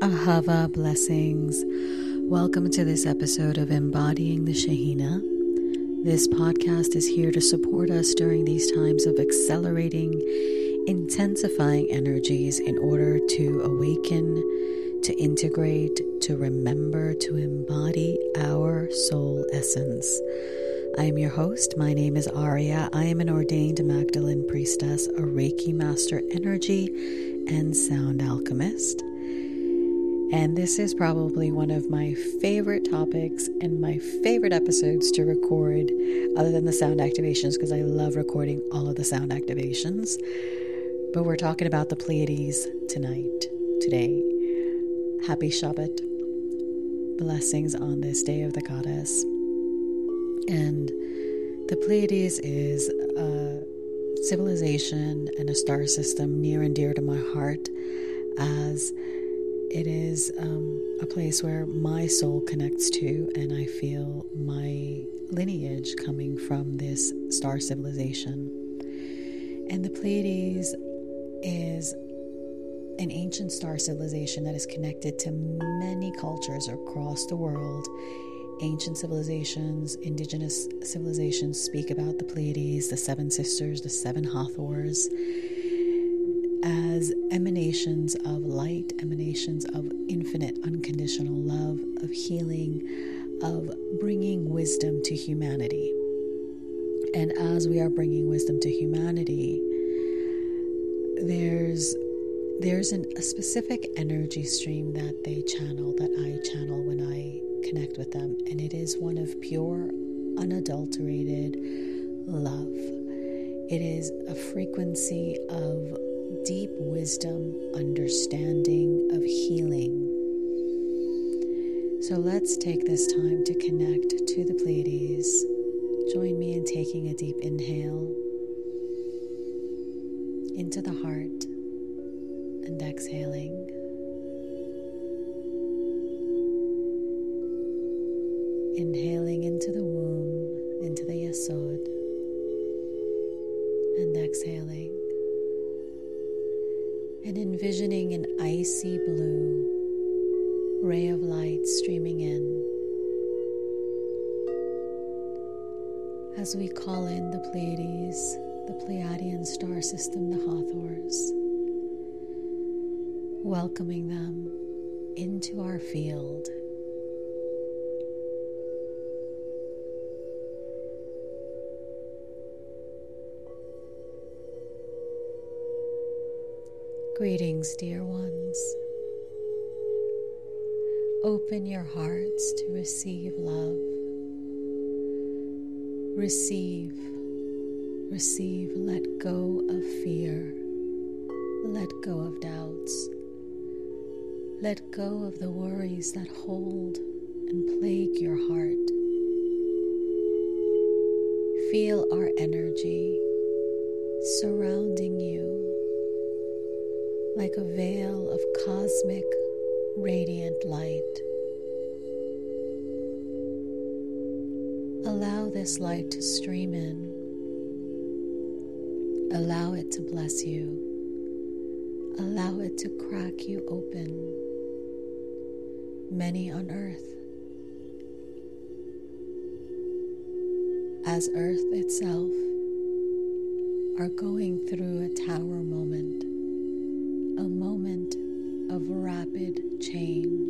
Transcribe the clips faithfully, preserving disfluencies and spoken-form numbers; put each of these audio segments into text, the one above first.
Ahava blessings. Welcome to this episode of Embodying the Shahina. This podcast is here to support us during these times of accelerating, intensifying energies in order to awaken, to integrate, to remember, to embody our soul essence. I am your host. My name is Aria. I am an ordained Magdalene priestess, a Reiki master energy and sound alchemist. And this is probably one of my favorite topics and my favorite episodes to record, other than the sound activations, because I love recording all of the sound activations. But we're talking about the Pleiades tonight, today. Happy Shabbat. Blessings on this day of the goddess. And the Pleiades is a civilization and a star system near and dear to my heart, as it is um, a place where my soul connects to, and I feel my lineage coming from this star civilization. And the Pleiades is an ancient star civilization that is connected to many cultures across the world. Ancient civilizations, indigenous civilizations speak about the Pleiades, the seven sisters, the seven Hathors, as emanations of light, emanations of infinite unconditional love, of healing, of bringing wisdom to humanity. And as we are bringing wisdom to humanity, there's there's an, a specific energy stream that they channel, that I channel when I connect with them, and it is one of pure, unadulterated love. It is a frequency of deep wisdom, understanding, of healing. So let's take this time to connect to the Pleiades. Join me in taking a deep inhale into the heart and exhaling. Inhaling into the womb, into the Yesod, and exhaling. And envisioning an icy blue ray of light streaming in as we call in the Pleiades, the Pleiadian star system, the Hathors, welcoming them into our field. Greetings, dear ones. Open your hearts to receive love. Receive, receive, let go of fear. Let go of doubts. Let go of the worries that hold and plague your heart. Feel our energy surrounding you like a veil of cosmic, radiant light. Allow this light to stream in. Allow it to bless you. Allow it to crack you open. Many on earth, as earth itself, are going through a tower moment. A moment of rapid change,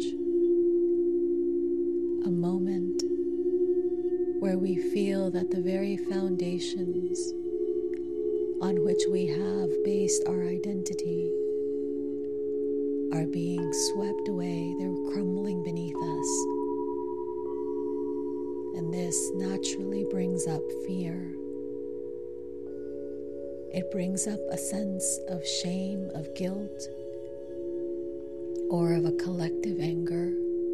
a moment where we feel that the very foundations on which we have based our identity are being swept away. They're crumbling beneath us. And this naturally brings up fear. It brings up a sense of shame, of guilt, or of a collective anger.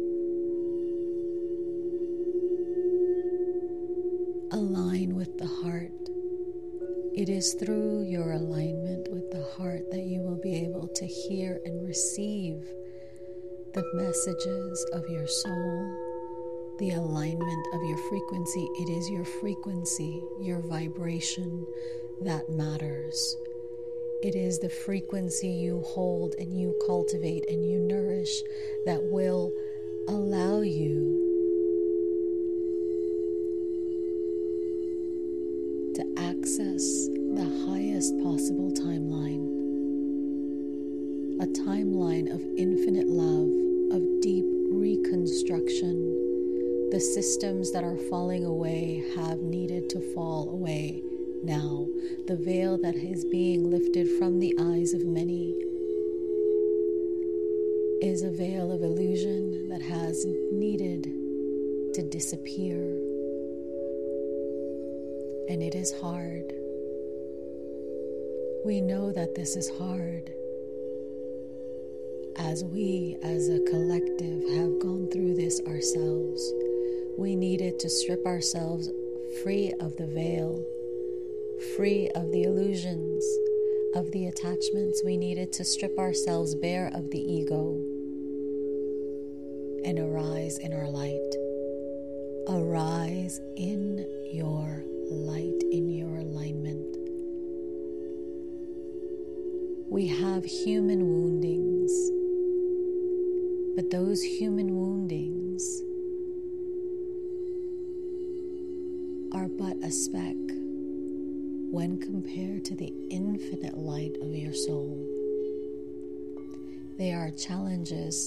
Align with the heart. It is through your alignment with the heart that you will be able to hear and receive the messages of your soul, the alignment of your frequency. It is your frequency, your vibration, that matters. It is the frequency you hold and you cultivate and you nourish that will allow you to access the highest possible timeline, a timeline of infinite love, of deep reconstruction. The systems that are falling away have needed to fall away now. The veil that is being lifted from the eyes of many is a veil of illusion that has needed to disappear. And it is hard. We know that this is hard, as we as a collective have gone through this ourselves. We needed to strip ourselves free of the veil, free of the illusions, of the attachments. We needed to strip ourselves bare of the ego and arise in our light. Arise in your light, in your alignment. We have human woundings, but those human woundings are but a speck when compared to the infinite light of your soul. They are challenges,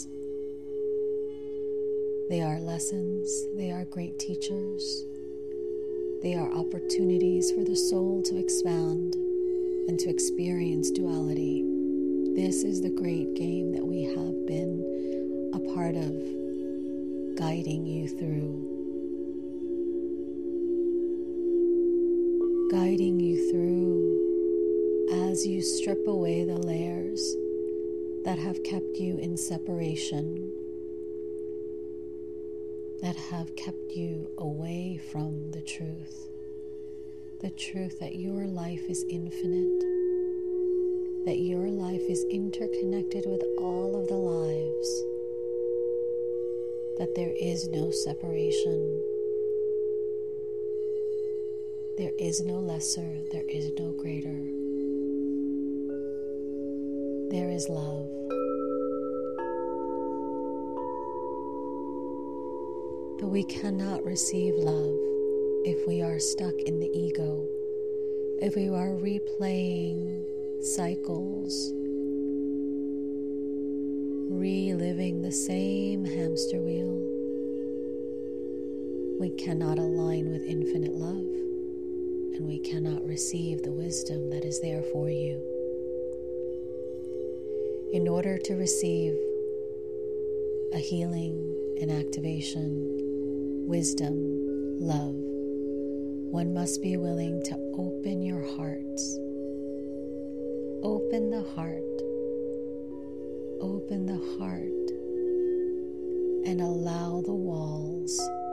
they are lessons, they are great teachers, they are opportunities for the soul to expand and to experience duality. This is the great game that we have been a part of, guiding you through. Guiding you through as you strip away the layers that have kept you in separation, that have kept you away from the truth. The truth that your life is infinite, that your life is interconnected with all of the lives, that there is no separation. There is no lesser, there is no greater. There is love. But we cannot receive love if we are stuck in the ego, if we are replaying cycles, reliving the same hamster wheel. We cannot align with infinite love. And we cannot receive the wisdom that is there for you. In order to receive a healing, an activation, wisdom, love, one must be willing to open your hearts. Open the heart. Open the heart and allow the walls,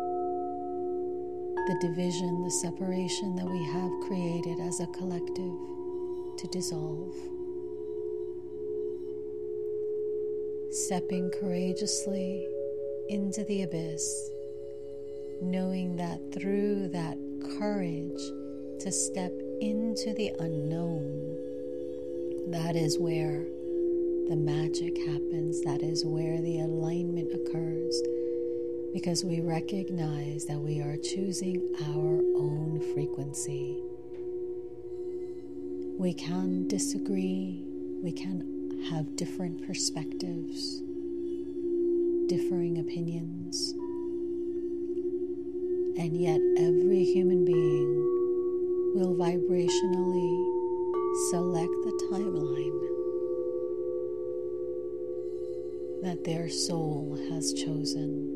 the division, the separation that we have created as a collective to dissolve. Stepping courageously into the abyss, knowing that through that courage to step into the unknown, that is where the magic happens, that is where the alignment occurs. Because we recognize that we are choosing our own frequency. We can disagree, we can have different perspectives, differing opinions, and yet every human being will vibrationally select the timeline that their soul has chosen.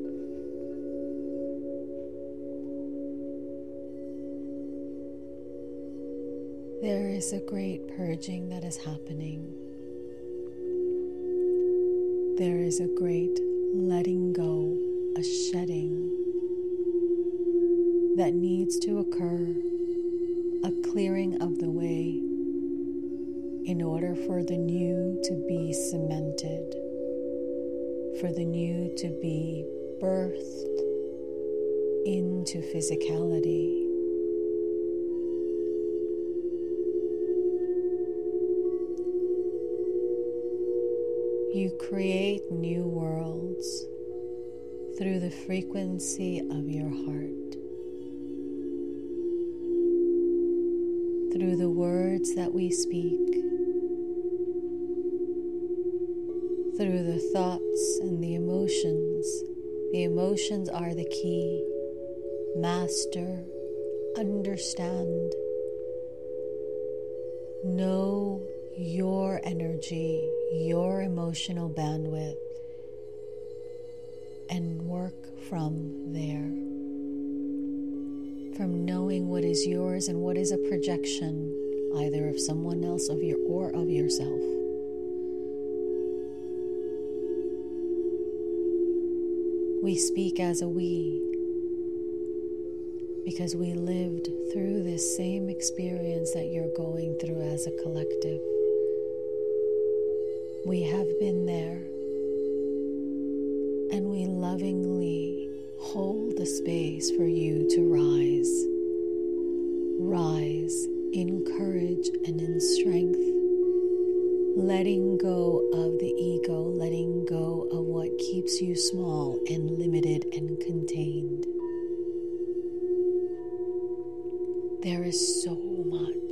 There is a great purging that is happening. There is a great letting go, a shedding that needs to occur, a clearing of the way in order for the new to be cemented, for the new to be birthed into physicality. You create new worlds through the frequency of your heart, through the words that we speak, through the thoughts and the emotions. The emotions are the key. Master, understand, know your energy, your emotional bandwidth, and work from there. From knowing what is yours and what is a projection, either of someone else of your or of yourself. We speak as a we because we lived through this same experience that you're going through as a collective. We have been there, and we lovingly hold the space for you to rise. Rise in courage and in strength, letting go of the ego, letting go of what keeps you small and limited and contained. There is so much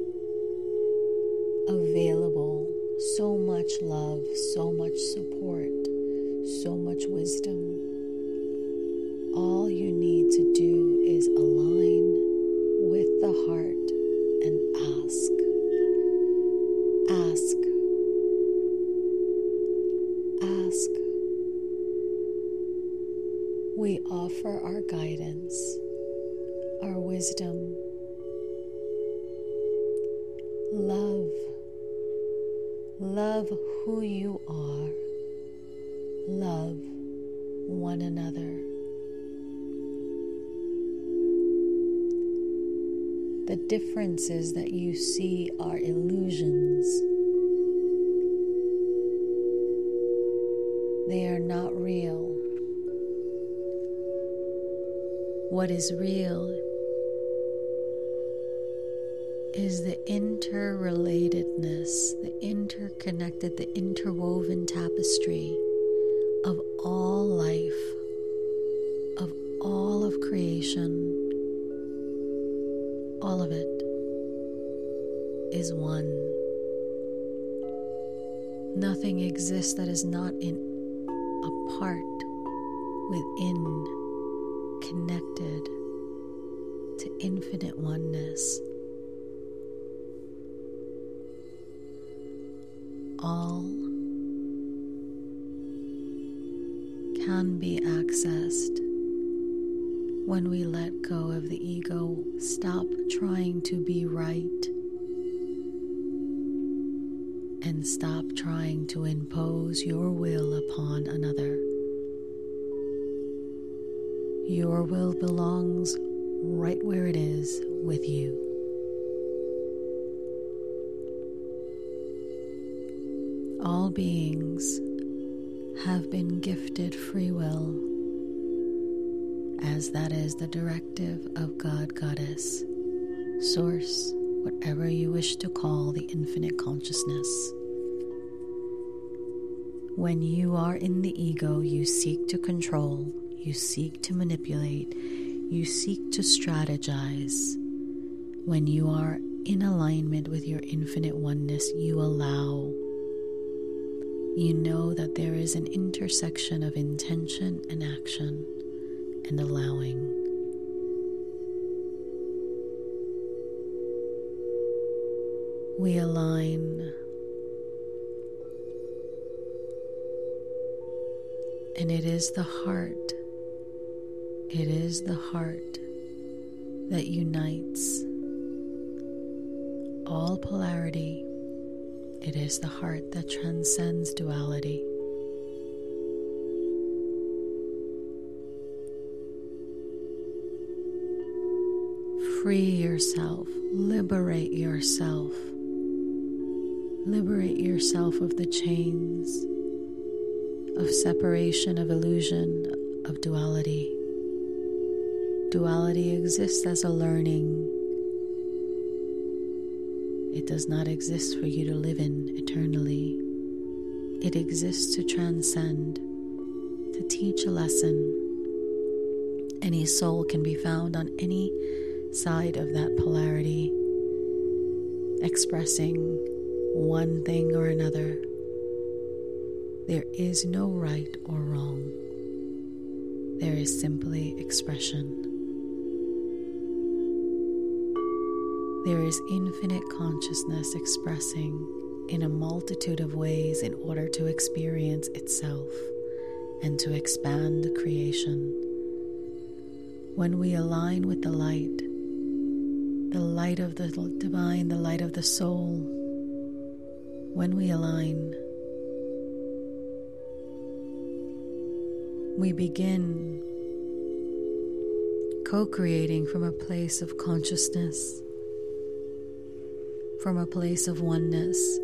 available, so much love, so much support, so much wisdom. All you need to do is align with the heart and ask. Ask. Ask. We offer our guidance, our wisdom, love. Love who you are. Love one another. The differences that you see are illusions. They are not real. What is real is the interrelatedness, the interconnected, the interwoven tapestry of all life, of all of creation. All of it is one. Nothing exists that is not in a part, within, connected to infinite oneness. All can be accessed when we let go of the ego, stop trying to be right, and stop trying to impose your will upon another. Your will belongs right where it is with you. All beings have been gifted free will, as that is the directive of God, Goddess, Source, whatever you wish to call the infinite consciousness. When you are in the ego, you seek to control, you seek to manipulate, you seek to strategize. When you are in alignment with your infinite oneness, you allow. You know that there is an intersection of intention and action and allowing. We align, and it is the heart, it is the heart that unites all polarity. It is the heart that transcends duality. Free yourself, liberate yourself, liberate yourself of the chains of separation, of illusion, of duality. Duality exists as a learning. It does not exist for you to live in eternally. It exists to transcend, to teach a lesson. Any soul can be found on any side of that polarity, expressing one thing or another. There is no right or wrong. There is simply expression. There is infinite consciousness expressing in a multitude of ways in order to experience itself and to expand the creation. When we align with the light, the light of the divine, the light of the soul, when we align, we begin co-creating from a place of consciousness, from a place of oneness,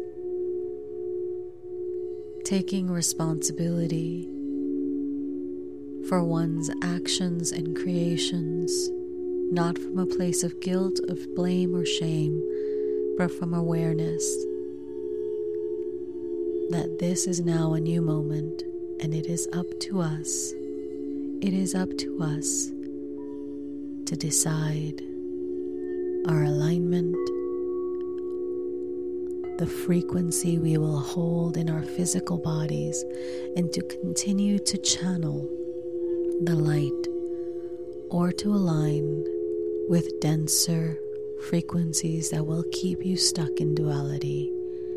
taking responsibility for one's actions and creations, not from a place of guilt, of blame or shame, but from awareness that this is now a new moment and it is up to us, it is up to us to decide our alignment, the frequency we will hold in our physical bodies, and to continue to channel the light or to align with denser frequencies that will keep you stuck in duality.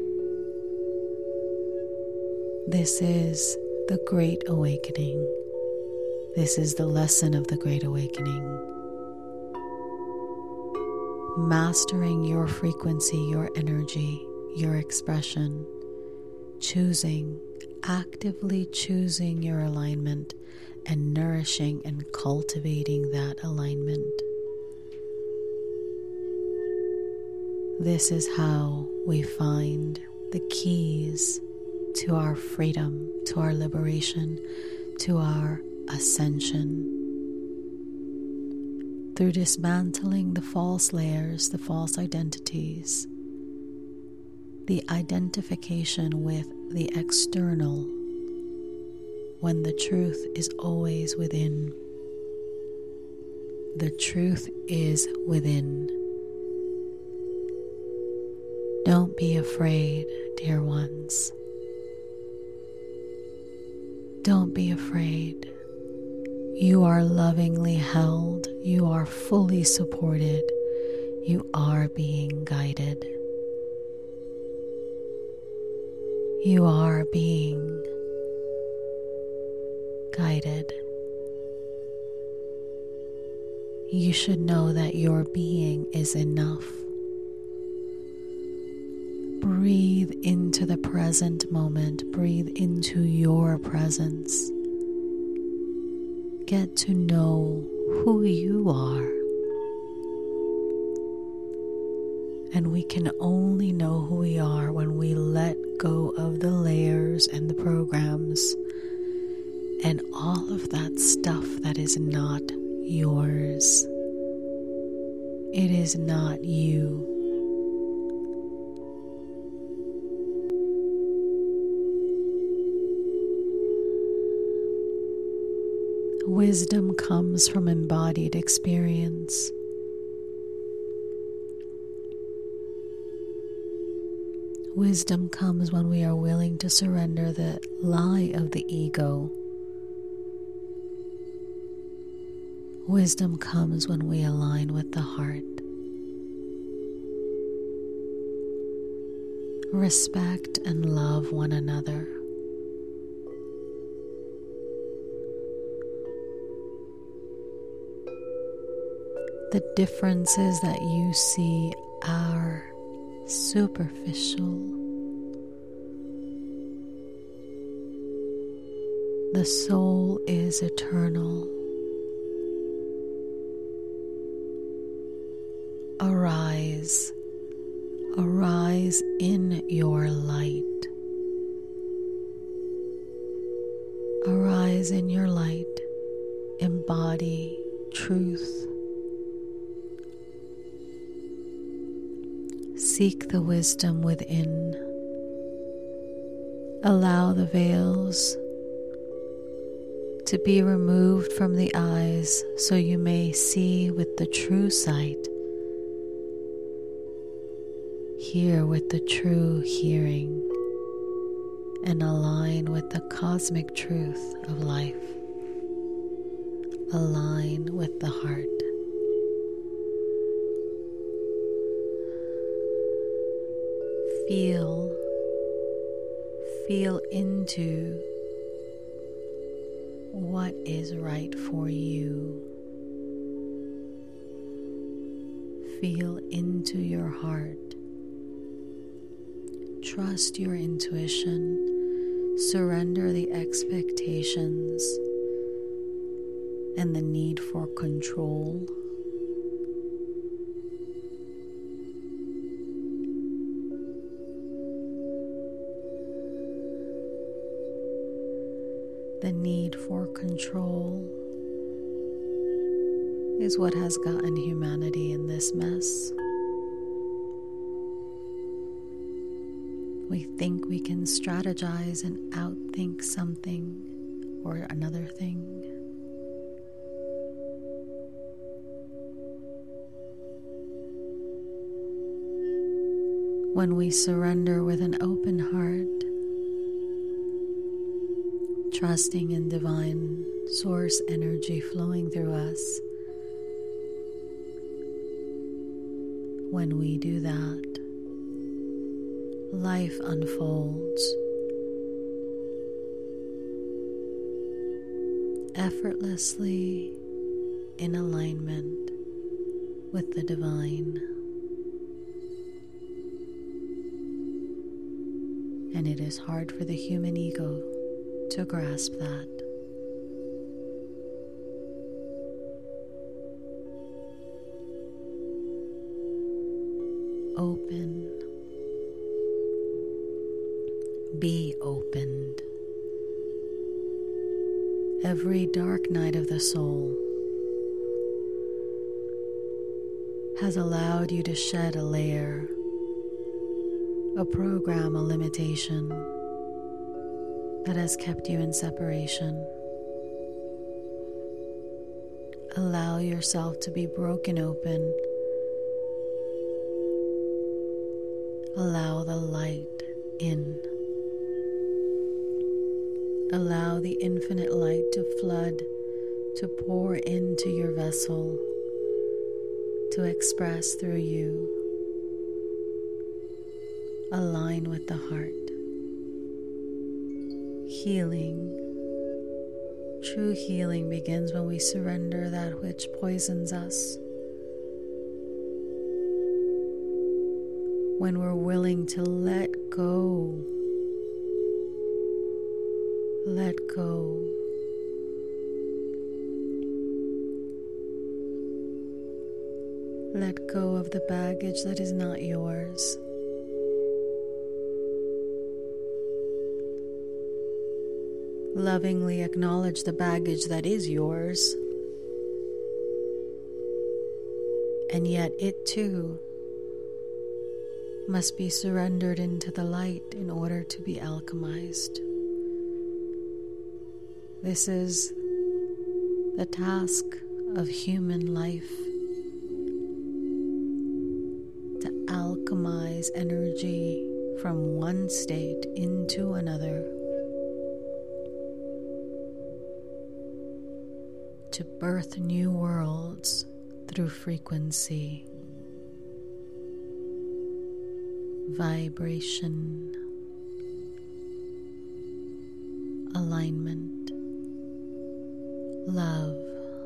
This is the Great Awakening. This is the lesson of the Great Awakening. Mastering your frequency, your energy, your expression, choosing, actively choosing your alignment and nourishing and cultivating that alignment. This is how we find the keys to our freedom, to our liberation, to our ascension. Through dismantling the false layers, the false identities, the identification with the external, when the truth is always within. The truth is within. Don't be afraid, dear ones. Don't be afraid. You are lovingly held. You are fully supported. You are being guided. You are being guided. You should know that your being is enough. Breathe into the present moment. Breathe into your presence. Get to know who you are. And we can only know who we are when we let go of the layers and the programs and all of that stuff that is not yours. It is not you. Wisdom comes from embodied experience. Wisdom comes when we are willing to surrender the lie of the ego. Wisdom comes when we align with the heart. Respect and love one another. The differences that you see are superficial. The soul is eternal. Arise, arise in your light. Arise in your light. Embody truth. Seek the wisdom within. Allow the veils to be removed from the eyes so you may see with the true sight, hear with the true hearing, and align with the cosmic truth of life. Align with the heart. Feel, feel into what is right for you. Feel into your heart. Trust your intuition. Surrender the expectations and the need for control. The need for control is what has gotten humanity in this mess. We think we can strategize and outthink something or another thing. When we surrender with an open heart, trusting in divine source energy flowing through us, when we do that, life unfolds effortlessly in alignment with the divine. And it is hard for the human ego to grasp that. Open. Be opened. Every dark night of the soul has allowed you to shed a layer, a program, a limitation that has kept you in separation. Allow yourself to be broken open. Allow the light in. Allow the infinite light to flood, to pour into your vessel, to express through you. Align with the heart. Healing, true healing begins when we surrender that which poisons us. When we're willing to let go. Let go. Let go of the baggage that is not yours. Lovingly acknowledge the baggage that is yours, and yet it too must be surrendered into the light in order to be alchemized. This is the task of human life, to alchemize energy from one state into another, to birth new worlds through frequency, vibration, alignment, love.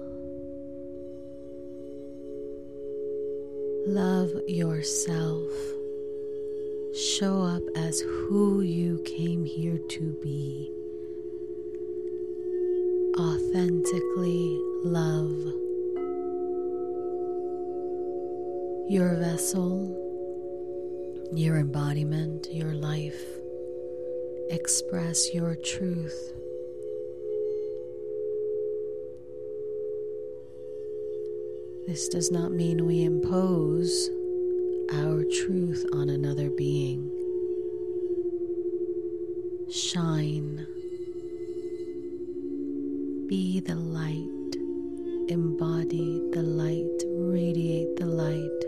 Love yourself. Show up as who you came here to be. Authentically love. Your vessel, your embodiment, your life. Express your truth. This does not mean we impose our truth on another being. Shine. Be the light, embody the light, radiate the light.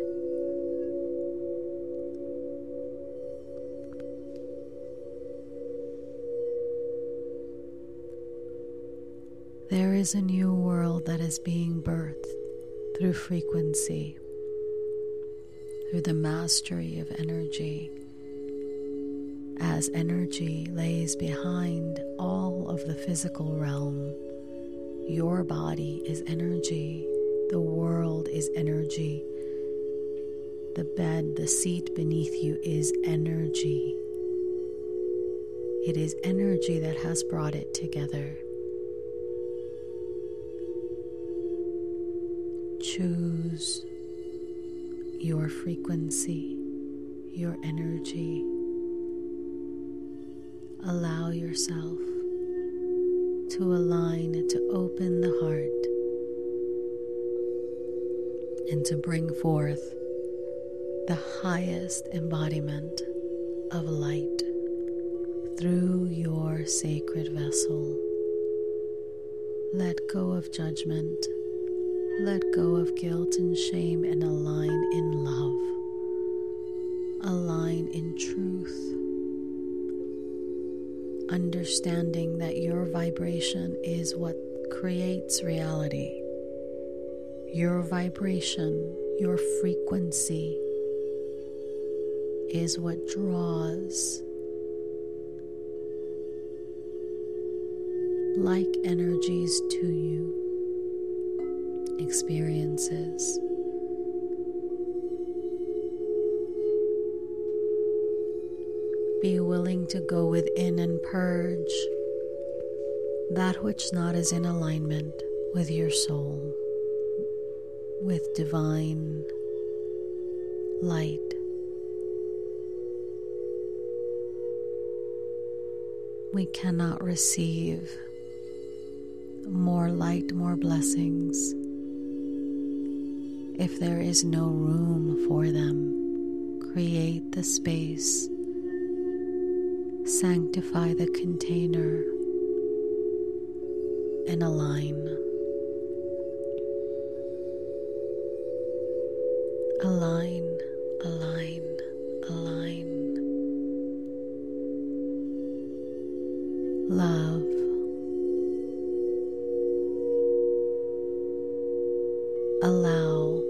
There is a new world that is being birthed through frequency, through the mastery of energy. As energy lays behind all of the physical realm, your body is energy, the world is energy, the bed, the seat beneath you is energy. It is energy that has brought it together. Choose your frequency, your energy. Allow yourself to align, to open the heart, and to bring forth the highest embodiment of light through your sacred vessel. Let go of judgment. Let go of guilt and shame and align in love. Align in truth. Understanding that your vibration is what creates reality. Your vibration, your frequency is what draws like energies to you. Experiences. Be willing to go within and purge that which not is in alignment with your soul, with divine light. We cannot receive more light, more blessings, if there is no room for them. Create the space. Sanctify the container and align. Align, align, align. Love. Allow.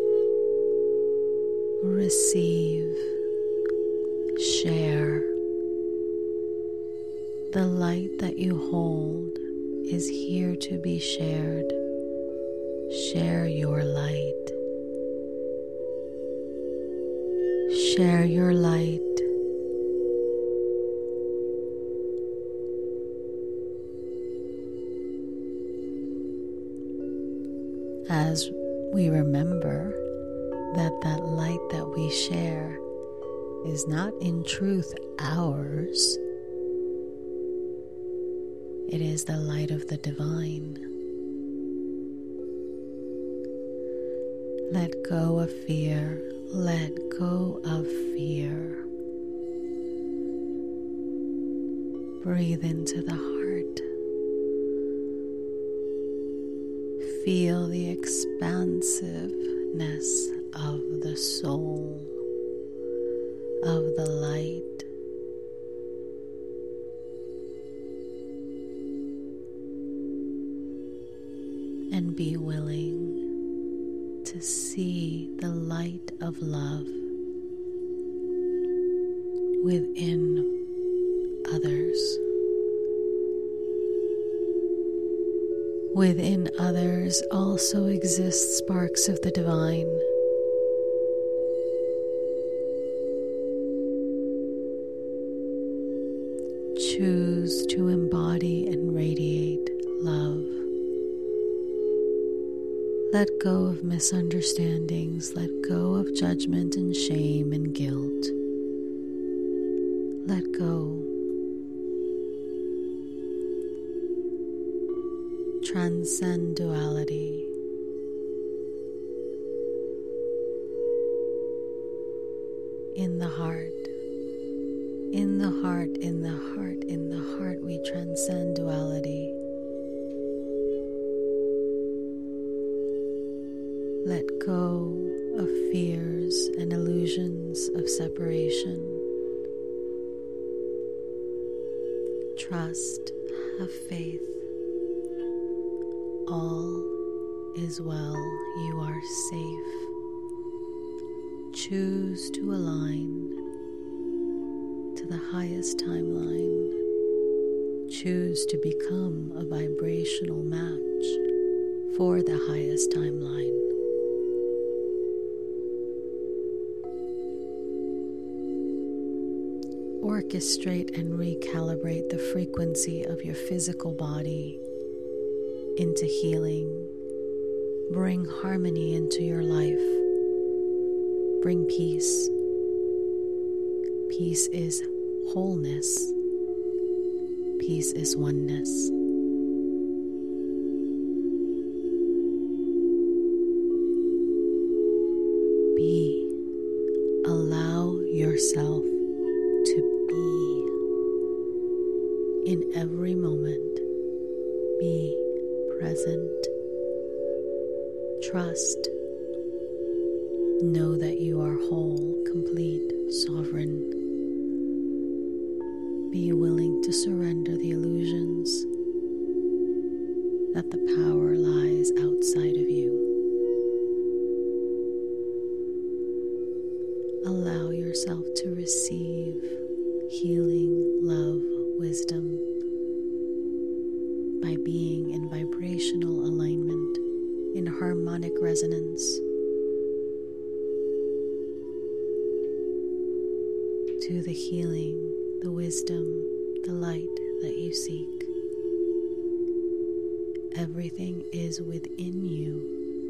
Receive. Share. The light that you hold is here to be shared. Share your light. Share your light. As we remember that that light that we share is not in truth ours. It is the light of the divine. Let go of fear. Let go of fear. Breathe into the heart. Feel the expansiveness of the soul, of the light. And be willing to see the light of love within others. Within others also exist sparks of the divine. Choose to embody and radiate love. Let go of misunderstandings. Let go of judgment and shame and guilt. Let go. Transcend duality. In the heart, in the heart, in the heart, in the heart, we transcend duality. Let go of fears and illusions of separation. Trust, have faith. All is well. You are safe. Choose to align to the highest timeline. Choose to become a vibrational match for the highest timeline. Orchestrate and recalibrate the frequency of your physical body into healing. Bring harmony into your life. Bring peace. Peace is wholeness. Peace is oneness. Be. Allow yourself to be in every moment. Be present. Trust. Know that you are whole, complete, sovereign. Be willing to surrender the illusions that the power lies outside of you. Allow yourself to receive healing, love, wisdom by being in vibrational alignment, in harmonic resonance to the healing, the wisdom, the light that you seek. Everything is within you.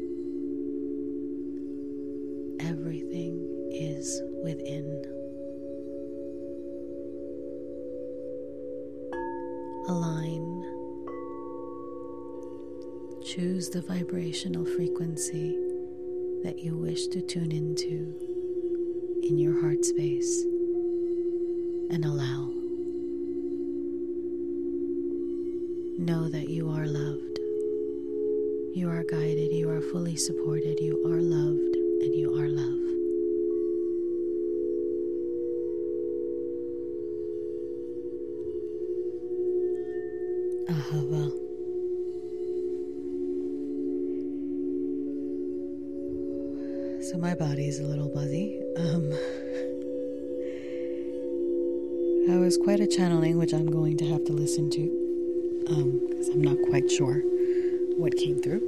Everything is within. Align. Choose the vibrational frequency that you wish to tune into in your heart space and allow. Know that you are loved. You are guided. You are fully supported. You are loved and you are love. Ahava. So my body's a little buzzy. Um, I was quite a channeling, which I'm going to have to listen to, um, because I'm not quite sure what came through.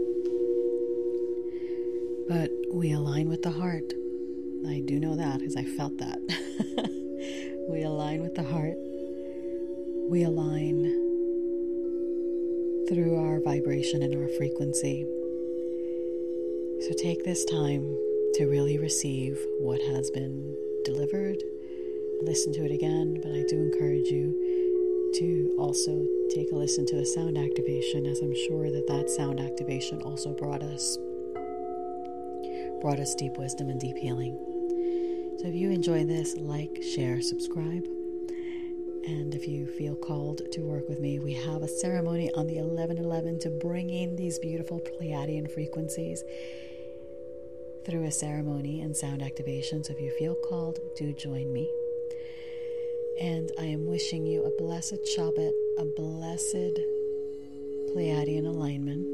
But we align with the heart. I do know that because I felt that. We align with the heart. We align through our vibration and our frequency. So take this time to really receive what has been delivered. Listen to it again, but I do encourage you to also take a listen to the sound activation, as I'm sure that that sound activation also brought us brought us deep wisdom and deep healing. So if you enjoy this, like, share, subscribe. And if you feel called to work with me, we have a ceremony on the eleven eleven to bring in these beautiful Pleiadian frequencies through a ceremony and sound activation. So if you feel called, do join me. And I am wishing you a blessed Shabbat, a blessed Pleiadian alignment.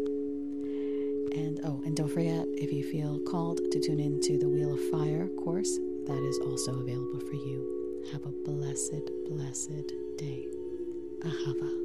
And oh, and don't forget, if you feel called to tune into the Wheel of Fire course, that is also available for you. Have a blessed, blessed day. Ahava.